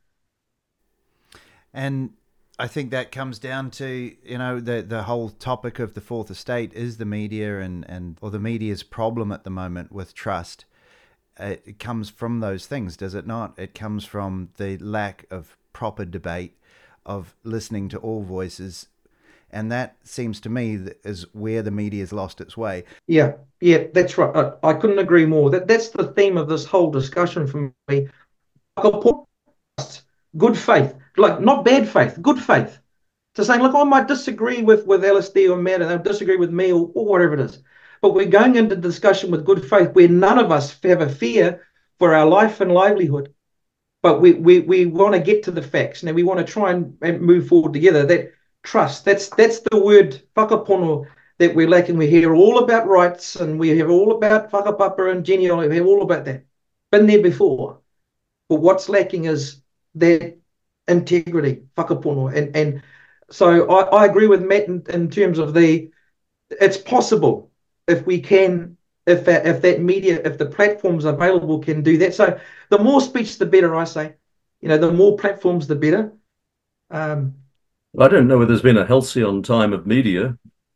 And I think that comes down to, you know, the the whole topic of the fourth estate is the media and, and or the media's problem at the moment with trust. It, it comes from those things, does it not? It comes from the lack of proper debate, of listening to all voices. And that seems to me is where the media's lost its way. Yeah, yeah, that's right. I, I couldn't agree more. That That's the theme of this whole discussion for me. Good faith, like not bad faith, good faith. To saying, look, I might disagree with, with L S D or Matt, and they'll disagree with me or, or whatever it is. But we're going into discussion with good faith where none of us have a fear for our life and livelihood. But we we, we want to get to the facts. Now we want to try and, and move forward together. That trust, that's that's the word whakapono that we're lacking. We hear all about rights and we hear all about whakapapa and genealogy. We hear all about that. Been there before. But what's lacking is that integrity, whakapono. And, and so I, I agree with Matt in, in terms of the, it's possible if we can, if that, if that media, if the platforms available can do that. So the more speech, the better, I say. You know, the more platforms, the better. Um, I don't know whether there's been a halcyon time of media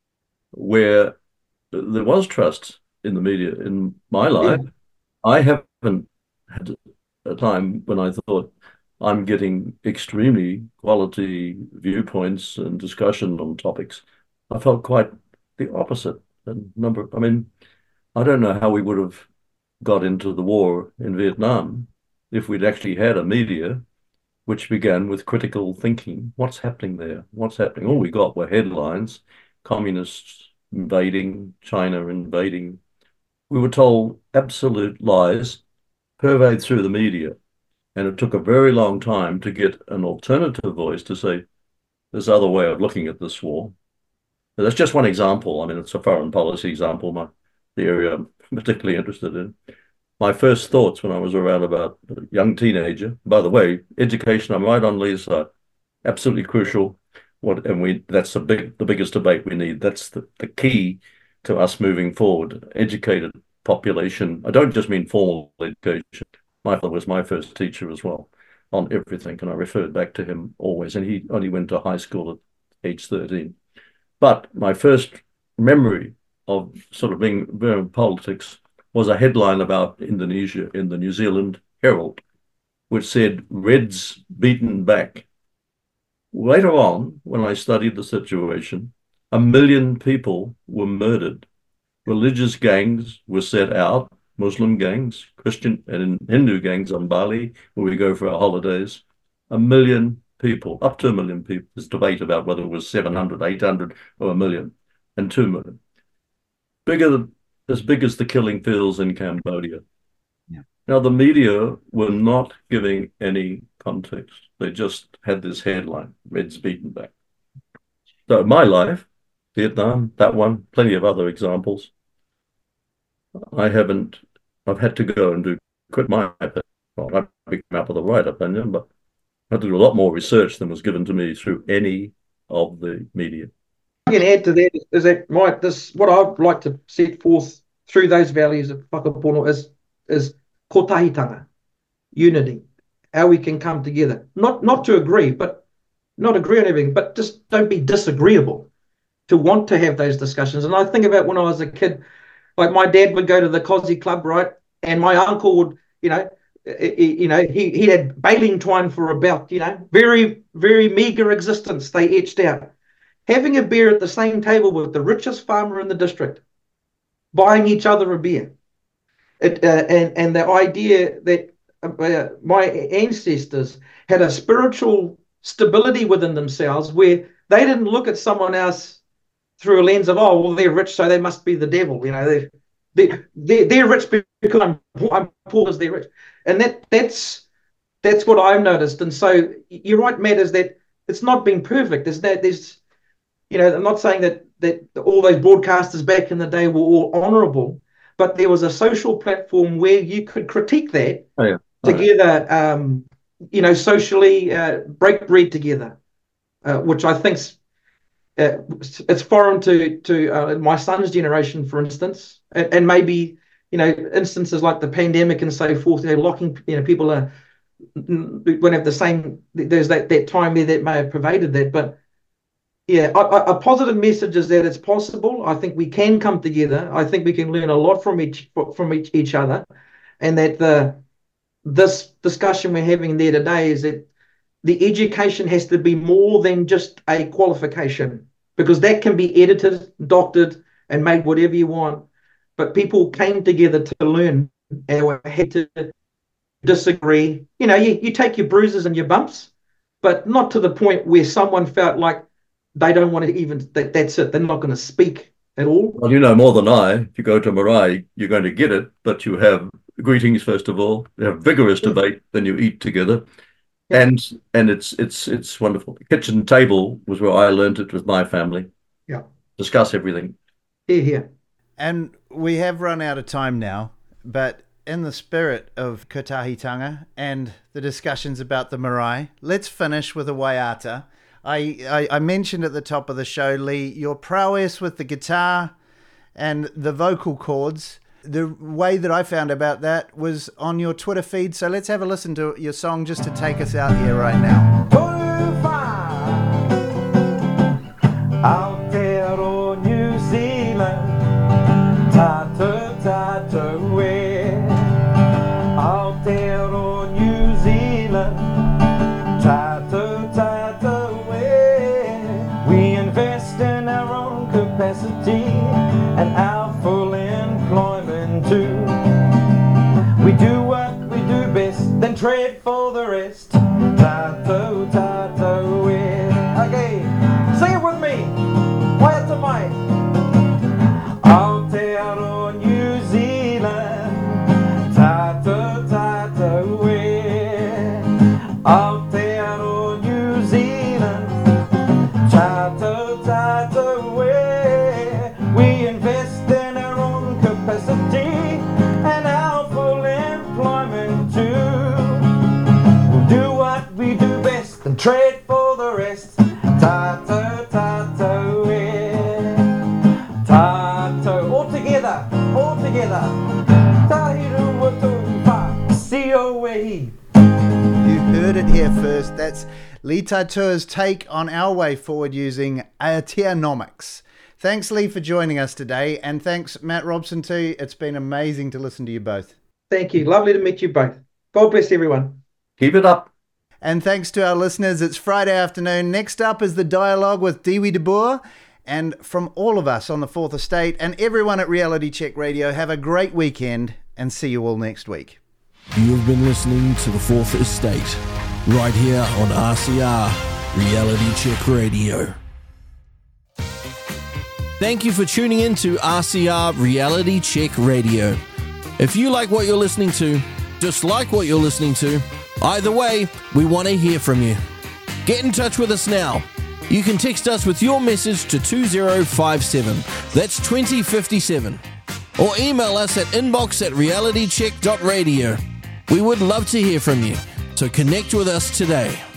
where there was trust in the media in my life. Yeah. I haven't had a time when I thought I'm getting extremely quality viewpoints and discussion on topics. I felt quite the opposite. A number, I mean, I don't know how we would have got into the war in Vietnam if we'd actually had a media which began with critical thinking. What's happening there? What's happening? All we got were headlines, communists invading, China invading. We were told absolute lies pervade through the media. And it took a very long time to get an alternative voice to say, there's other way of looking at this war. But that's just one example. I mean, it's a foreign policy example, my, the area I'm particularly interested in. My first thoughts when I was around about a young teenager, by the way, education, I'm right on Lee's side, absolutely crucial. What and we that's the big the biggest debate we need. That's the, the key to us moving forward. Educated population. I don't just mean formal education. My father was my first teacher as well on everything, and I referred back to him always. And he only went to high school at age thirteen. But my first memory of sort of being in politics was a headline about Indonesia in the New Zealand Herald, which said, Reds beaten back. Later on, when I studied the situation, a million people were murdered. Religious gangs were set out, Muslim gangs, Christian and Hindu gangs on Bali, where we go for our holidays. A million people, up to a million people. There's debate about whether it was seven hundred, eight hundred, or a million, and two million. bigger, as big as the killing fields in Cambodia. Yeah. Now, the media were not giving any context. They just had this headline, Reds beaten back. So my life, Vietnam, that one, plenty of other examples. I haven't, I've had to go and do, quit my opinion. Well, I came up with the right opinion, but I had to do a lot more research than was given to me through any of the media. I can add to that is that my, this, what I'd like to set forth through those values of whakapono is, is kotahitanga, unity, how we can come together. Not, not to agree, but not agree on everything, but just don't be disagreeable, to want to have those discussions. And I think about when I was a kid, like my dad would go to the Cosy Club, right? And my uncle would, you know, he, you know, he, he had baling twine for a belt, you know, very, very meager existence they etched out. Having a beer at the same table with the richest farmer in the district, buying each other a beer. It, uh, and, and the idea that uh, my ancestors had a spiritual stability within themselves where they didn't look at someone else through a lens of, oh, well, they're rich, so they must be the devil. You know, they're, they're, they're, they're rich because I'm poor, I'm poor because they're rich. And that that's that's what I've noticed. And so you're right, Matt, is that it's not been perfect. There's that there's, you know, I'm not saying that that all those broadcasters back in the day were all honourable, but there was a social platform where you could critique that oh, yeah. together, right. um, you know, socially uh, break bread together, uh, which I think's uh, it's foreign to to uh, my son's generation, for instance, and, and maybe, you know, instances like the pandemic and so forth, you know, locking, you know, people are won't have the same. There's that that time there that may have pervaded that, but yeah, a, a positive message is that it's possible. I think we can come together. I think we can learn a lot from each from each, each other, and that the this discussion we're having there today is that the education has to be more than just a qualification, because that can be edited, doctored, and made whatever you want. But people came together to learn and had to disagree. You know, you, you take your bruises and your bumps, but not to the point where someone felt like they don't want to even, that, that's it. They're not going to speak at all. Well, you know more than I. If you go to Marae, you're going to get it, but you have greetings, first of all. You have vigorous yeah. debate, then you eat together. Yeah. And and it's it's it's wonderful. The kitchen table was where I learned it with my family. Yeah. Discuss everything. Here, here. And we have run out of time now, but in the spirit of kotahitanga and the discussions about the marae, let's finish with a waiata. I, I, I mentioned at the top of the show, Lee, your prowess with the guitar and the vocal cords. The way that I found about that was on your Twitter feed. So let's have a listen to your song just to take us out here right now. Aotearoa New Zealand, tātou tātou e. Aotearoa New Zealand, tātou tātou e. We invest in our own capacity and our full employment too. We do what we do best, then trade for the rest. Tātou tātou e. Okay, sing it with me. Waiata mai. Aotearoa New Zealand, tātou tātou e. Aotearoa New Zealand, tātou tātou e. We invest in our own capacity and our full employment too. We'll do what we do best and trade for the rest. Tātou tātou e. Tātou. All together, all together. Tahiru watu pa. C O E. You heard it here first. That's Lee Taitua's take on our way forward using Aoteanomics. Thanks, Lee, for joining us today. And thanks, Matt Robson, too. It's been amazing to listen to you both. Thank you. Lovely to meet you both. God bless everyone. Keep it up. And thanks to our listeners. It's Friday afternoon. Next up is the dialogue with Diwi de Boer. And from all of us on the Fourth Estate and everyone at Reality Check Radio, have a great weekend and see you all next week. You have been listening to the Fourth Estate, right here on R C R, Reality Check Radio. Thank you for tuning in to R C R Reality Check Radio. If you like what you're listening to, dislike what you're listening to, either way, we want to hear from you. Get in touch with us now. You can text us with your message to two zero five seven. That's twenty fifty-seven. Or email us at inbox at realitycheck dot radio. We would love to hear from you, so connect with us today.